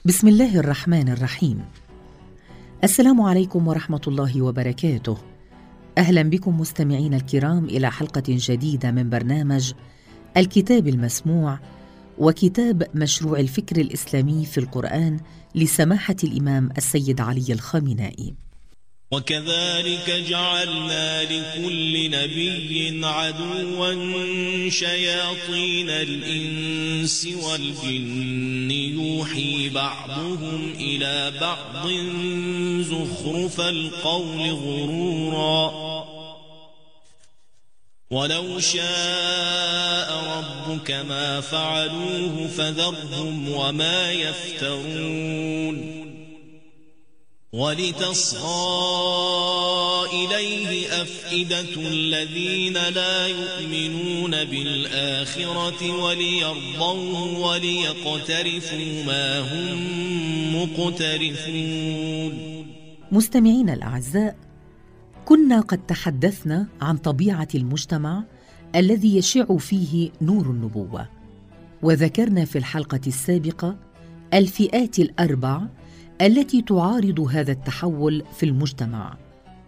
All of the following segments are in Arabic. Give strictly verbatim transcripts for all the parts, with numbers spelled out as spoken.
بسم الله الرحمن الرحيم. السلام عليكم ورحمة الله وبركاته. أهلا بكم مستمعين الكرام إلى حلقة جديدة من برنامج الكتاب المسموع وكتاب مشروع الفكر الإسلامي في القرآن لسماحة الإمام السيد علي الخامنائي. وكذلك جعلنا لكل نبي عدوا شياطين الإنس والجن يوحي بعضهم إلى بعض زخرف القول غرورا ولو شاء ربك ما فعلوه فذرهم وما يفترون ولتصغى إليه أفئدة الذين لا يؤمنون بالآخرة وليرضوه وليقترفوا ما هم مقترفون. مستمعين الأعزاء، كنا قد تحدثنا عن طبيعة المجتمع الذي يشع فيه نور النبوة، وذكرنا في الحلقة السابقة الفئات الأربع التي تعارض هذا التحول في المجتمع.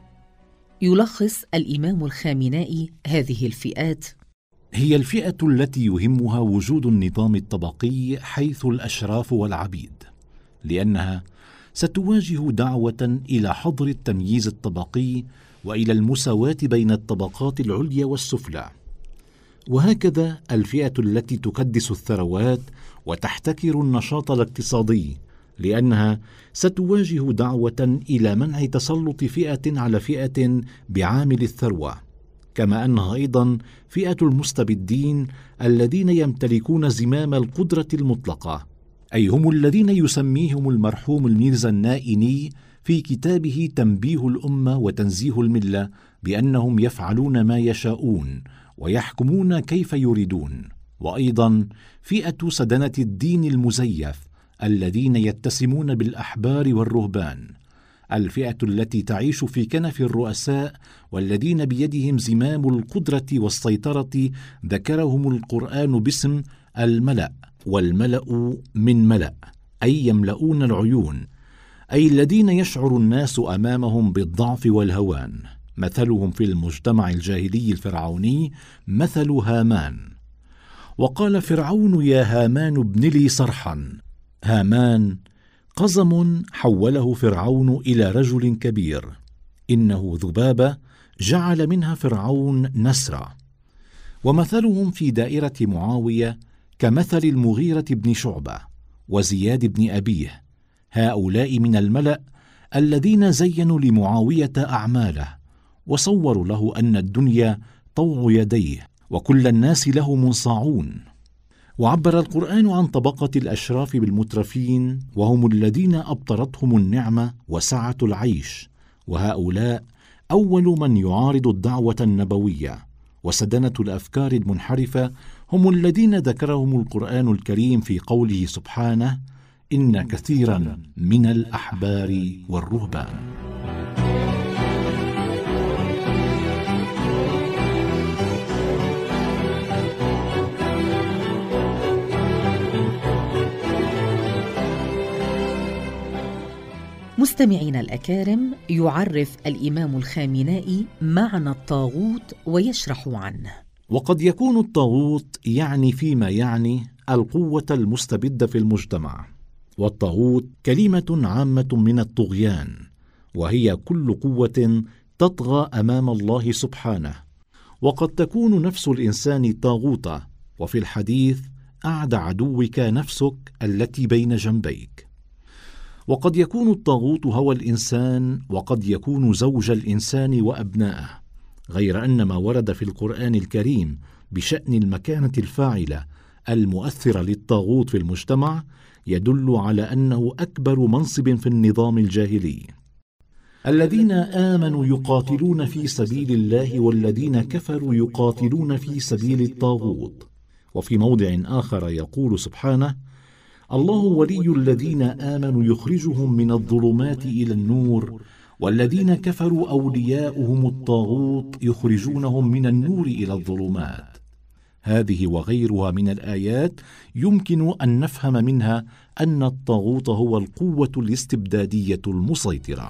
يلخص الإمام الخامنائي هذه الفئات: هي الفئة التي يهمها وجود النظام الطبقي حيث الأشراف والعبيد، لأنها ستواجه دعوة إلى حظر التمييز الطبقي وإلى المساواة بين الطبقات العليا والسفلى. وهكذا الفئة التي تكدس الثروات وتحتكر النشاط الاقتصادي، لأنها ستواجه دعوة إلى منع تسلط فئة على فئة بعامل الثروة، كما أنها أيضا فئة المستبدين الذين يمتلكون زمام القدرة المطلقة، أي هم الذين يسميهم المرحوم الميرزا النائني في كتابه تنبيه الأمة وتنزيه الملة بأنهم يفعلون ما يشاءون ويحكمون كيف يريدون. وأيضا فئة سدنة الدين المزيف الذين يتسمون بالأحبار والرهبان، الفئة التي تعيش في كنف الرؤساء والذين بيدهم زمام القدرة والسيطرة، ذكرهم القرآن باسم الملأ، والملأ من ملأ أي يملؤون العيون، أي الذين يشعر الناس أمامهم بالضعف والهوان. مثلهم في المجتمع الجاهلي الفرعوني مثل هامان. وقال فرعون: يا هامان ابن لي صرحا. هامان قزم حوله فرعون إلى رجل كبير، إنه ذبابة جعل منها فرعون نسرا. ومثلهم في دائرة معاوية كمثل المغيرة بن شعبة وزياد بن أبيه، هؤلاء من الملأ الذين زينوا لمعاوية أعماله وصوروا له أن الدنيا طوع يديه وكل الناس له منصاعون. وعبر القرآن عن طبقة الأشراف بالمترفين، وهم الذين أبطرتهم النعمة وسعة العيش، وهؤلاء أول من يعارض الدعوة النبوية. وسدنة الأفكار المنحرفة هم الذين ذكرهم القرآن الكريم في قوله سبحانه: إن كثيرا من الأحبار والرهبان. مستمعين الأكارم، يعرف الإمام الخامنائي معنى الطاغوت ويشرح عنه. وقد يكون الطاغوت يعني فيما يعني القوة المستبدة في المجتمع. والطاغوت كلمة عامة من الطغيان، وهي كل قوة تطغى أمام الله سبحانه. وقد تكون نفس الإنسان طاغوتا، وفي الحديث: أعد عدوك نفسك التي بين جنبيك. وقد يكون الطاغوت هو الإنسان، وقد يكون زوج الإنسان وأبنائه، غير أن ما ورد في القرآن الكريم بشأن المكانة الفاعلة المؤثرة للطاغوت في المجتمع يدل على أنه أكبر منصب في النظام الجاهلي. الذين آمنوا يقاتلون في سبيل الله والذين كفروا يقاتلون في سبيل الطاغوت. وفي موضع آخر يقول سبحانه: الله ولي الذين آمنوا يخرجهم من الظلمات إلى النور والذين كفروا أولياؤهم الطاغوت يخرجونهم من النور إلى الظلمات. هذه وغيرها من الآيات يمكن أن نفهم منها أن الطاغوت هو القوة الاستبدادية المسيطرة.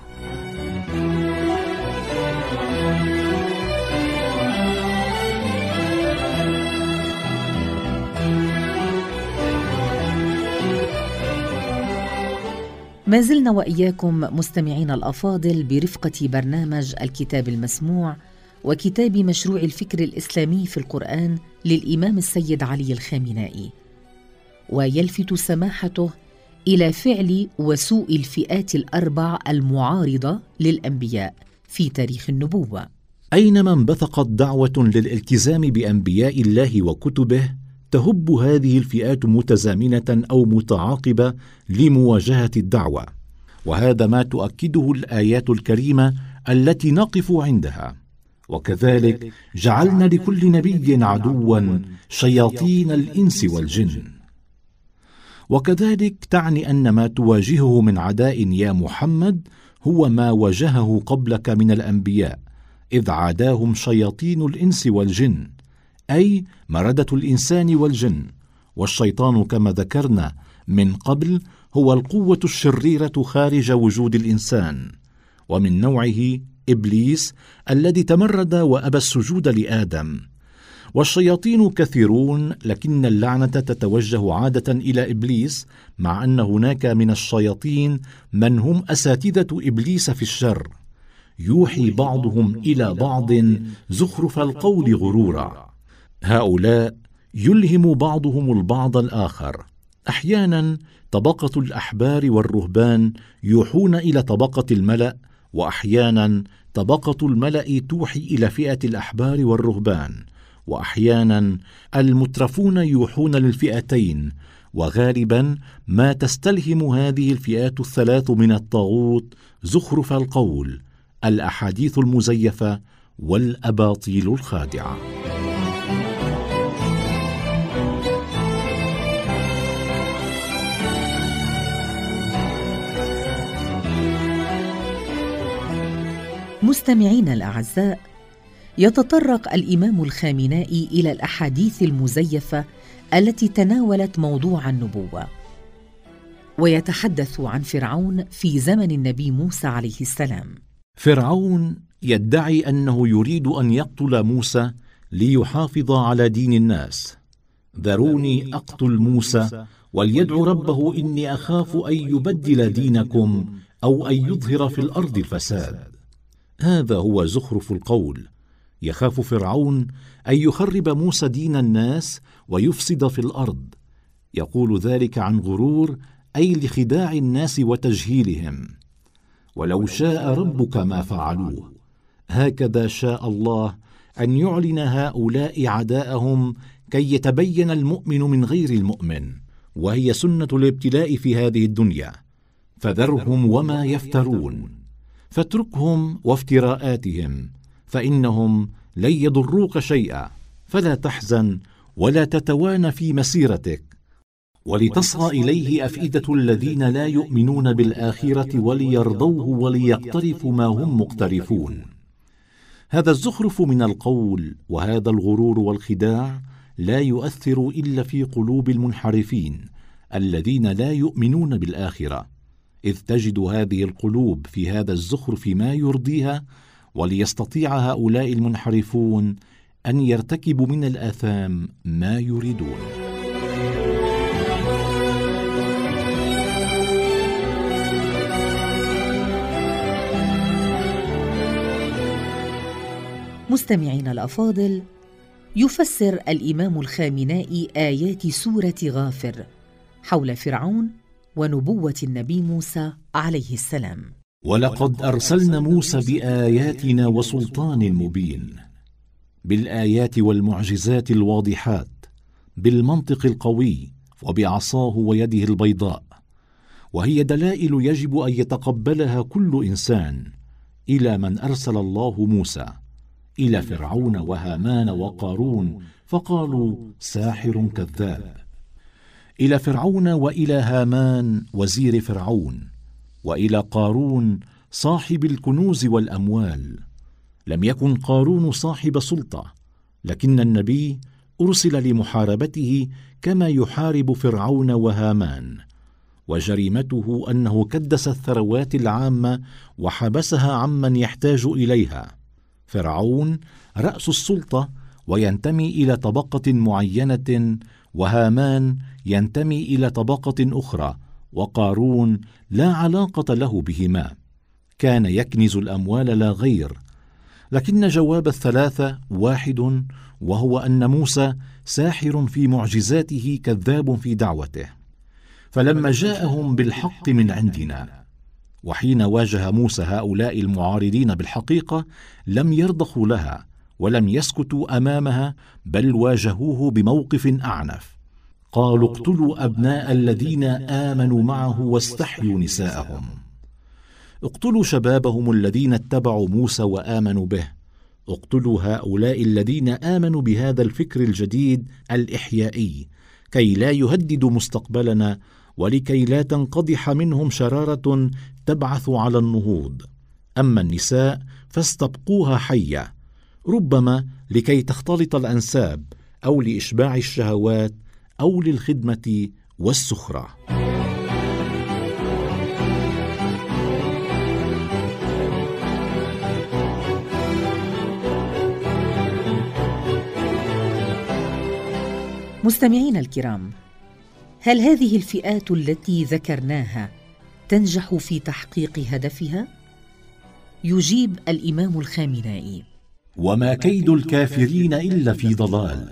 ما زلنا وإياكم مستمعين الأفاضل برفقة برنامج الكتاب المسموع وكتاب مشروع الفكر الإسلامي في القرآن للإمام السيد علي الخامنائي، ويلفت سماحته إلى فعل وسوء الفئات الأربع المعارضة للأنبياء في تاريخ النبوة. أينما انبثقت دعوة للالتزام بأنبياء الله وكتبه تهب هذه الفئات متزامنة أو متعاقبة لمواجهة الدعوة، وهذا ما تؤكده الآيات الكريمة التي نقف عندها. وكذلك جعلنا لكل نبي عدوا شياطين الإنس والجن. وكذلك تعني أن ما تواجهه من عداء يا محمد هو ما واجهه قبلك من الأنبياء، إذ عاداهم شياطين الإنس والجن، أي مردة الإنسان والجن. والشيطان كما ذكرنا من قبل هو القوة الشريرة خارج وجود الإنسان، ومن نوعه إبليس الذي تمرد وأبى السجود لآدم. والشياطين كثيرون، لكن اللعنة تتوجه عادة إلى إبليس، مع أن هناك من الشياطين من هم أساتذة إبليس في الشر، يوحي بعضهم إلى بعض زخرف القول غرورا. هؤلاء يلهم بعضهم البعض الآخر. أحيانا طبقة الأحبار والرهبان يوحون إلى طبقة الملأ، وأحيانا طبقة الملأ توحي إلى فئة الأحبار والرهبان، وأحيانا المترفون يوحون للفئتين. وغالبا ما تستلهم هذه الفئات الثلاث من الطاغوت زخرف القول، الأحاديث المزيفة والأباطيل الخادعة. مستمعين الأعزاء، يتطرق الإمام الخامنائي إلى الأحاديث المزيفة التي تناولت موضوع النبوة، ويتحدث عن فرعون في زمن النبي موسى عليه السلام. فرعون يدعي أنه يريد أن يقتل موسى ليحافظ على دين الناس. ذروني أقتل موسى وليدعو ربه إني أخاف أن يبدل دينكم أو أن يظهر في الأرض الفساد. هذا هو زخرف القول. يخاف فرعون أن يخرب موسى دين الناس ويفسد في الأرض. يقول ذلك عن غرور، أي لخداع الناس وتجهيلهم. ولو شاء ربك ما فعلوه. هكذا شاء الله أن يعلن هؤلاء عداءهم كي يتبين المؤمن من غير المؤمن، وهي سنة الابتلاء في هذه الدنيا. فذرهم وما يفترون، فاتركهم وافتراءاتهم، فإنهم لن يضروك شيئا، فلا تحزن ولا تتوانى في مسيرتك، ولتصغى إليه أفئدة الذين لا يؤمنون بالآخرة وليرضوه وليقترفوا ما هم مقترفون. هذا الزخرف من القول وهذا الغرور والخداع لا يؤثر إلا في قلوب المنحرفين الذين لا يؤمنون بالآخرة، إذ تجد هذه القلوب في هذا الزخرف ما يرضيها، وليستطيع هؤلاء المنحرفون أن يرتكبوا من الآثام ما يريدون. مستمعين الأفاضل، يفسر الإمام الخامنائي آيات سورة غافر حول فرعون ونبوة النبي موسى عليه السلام. ولقد أرسلنا موسى بآياتنا وسلطان مبين، بالآيات والمعجزات الواضحات، بالمنطق القوي، وبعصاه ويده البيضاء، وهي دلائل يجب أن يتقبلها كل إنسان. إلى من أرسل الله موسى؟ إلى فرعون وهامان وقارون، فقالوا ساحر كذاب. إلى فرعون وإلى هامان وزير فرعون، وإلى قارون صاحب الكنوز والأموال. لم يكن قارون صاحب سلطة، لكن النبي أرسل لمحاربته كما يحارب فرعون وهامان، وجريمته أنه كدس الثروات العامة وحبسها عمن يحتاج إليها. فرعون رأس السلطة وينتمي إلى طبقة معينة، وهامان ينتمي إلى طبقة أخرى، وقارون لا علاقة له بهما. كان يكنز الأموال لا غير، لكن جواب الثلاثة واحد، وهو أن موسى ساحر في معجزاته كذاب في دعوته. فلما جاءهم بالحق من عندنا، وحين واجه موسى هؤلاء المعارضين بالحقيقة لم يرضخوا لها ولم يسكتوا أمامها، بل واجهوه بموقف أعنف. قالوا اقتلوا أبناء الذين آمنوا معه واستحيوا نساءهم. اقتلوا شبابهم الذين اتبعوا موسى وآمنوا به. اقتلوا هؤلاء الذين آمنوا بهذا الفكر الجديد الإحيائي كي لا يهددوا مستقبلنا، ولكي لا تنقضح منهم شرارة تبعث على النهوض. أما النساء فاستبقوها حية، ربما لكي تختلط الأنساب، أو لإشباع الشهوات، أو للخدمة والسخرة. مستمعين الكرام، هل هذه الفئات التي ذكرناها تنجح في تحقيق هدفها؟ يجيب الإمام الخامنائي: وما كيد الكافرين إلا في ضلال.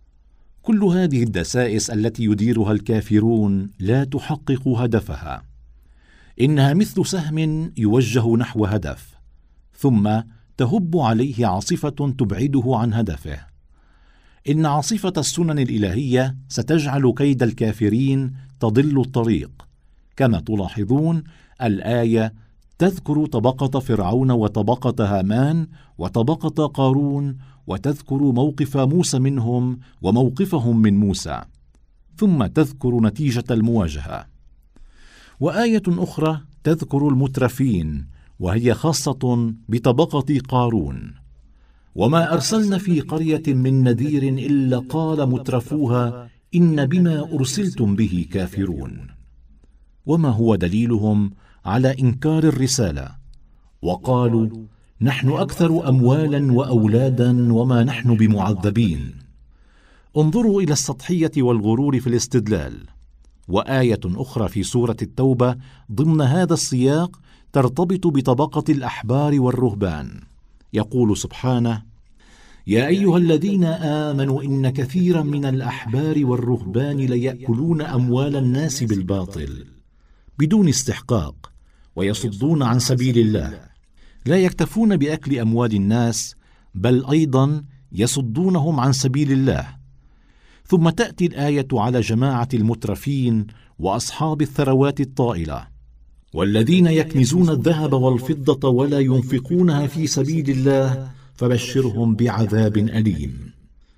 كل هذه الدسائس التي يديرها الكافرون لا تحقق هدفها، إنها مثل سهم يوجه نحو هدف ثم تهب عليه عاصفة تبعده عن هدفه. إن عاصفة السنن الإلهية ستجعل كيد الكافرين تضل الطريق. كما تلاحظون، الآية تذكر طبقة فرعون وطبقة هامان وطبقة قارون، وتذكر موقف موسى منهم وموقفهم من موسى، ثم تذكر نتيجة المواجهة. وآية أخرى تذكر المترفين، وهي خاصة بطبقة قارون. وما أرسلنا في قرية من نذير إلا قال مترفوها إن بما أرسلتم به كافرون. وما هو دليلهم على إنكار الرسالة؟ وقالوا نحن أكثر أموالا وأولادا وما نحن بمعذبين. انظروا إلى السطحية والغرور في الاستدلال. وآية أخرى في سورة التوبة ضمن هذا السياق ترتبط بطبقة الأحبار والرهبان. يقول سبحانه: يا أيها الذين آمنوا إن كثيرا من الأحبار والرهبان ليأكلون أموال الناس بالباطل بدون استحقاق ويصدون عن سبيل الله. لا يكتفون بأكل أموال الناس، بل أيضا يصدونهم عن سبيل الله. ثم تأتي الآية على جماعة المترفين وأصحاب الثروات الطائلة: والذين يكنزون الذهب والفضة ولا ينفقونها في سبيل الله فبشرهم بعذاب أليم.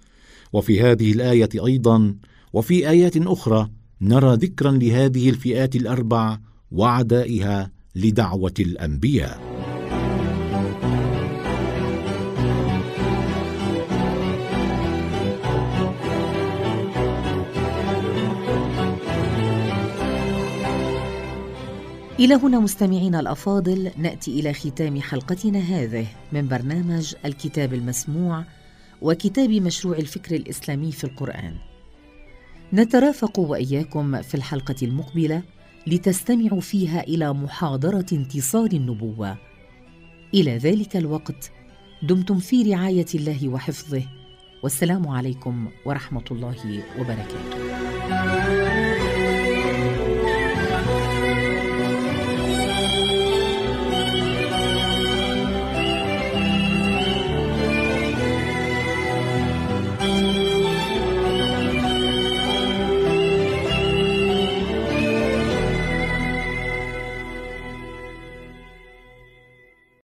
وفي هذه الآية أيضا وفي آيات أخرى نرى ذكرا لهذه الفئات الأربع وعدائها لدعوة الأنبياء. إلى هنا مستمعينا الأفاضل نأتي إلى ختام حلقتنا هذه من برنامج الكتاب المسموع وكتاب مشروع الفكر الإسلامي في القرآن. نترافق وإياكم في الحلقة المقبلة لتستمعوا فيها إلى محاضرة انتصار النبوة. إلى ذلك الوقت دمتم في رعاية الله وحفظه، والسلام عليكم ورحمة الله وبركاته.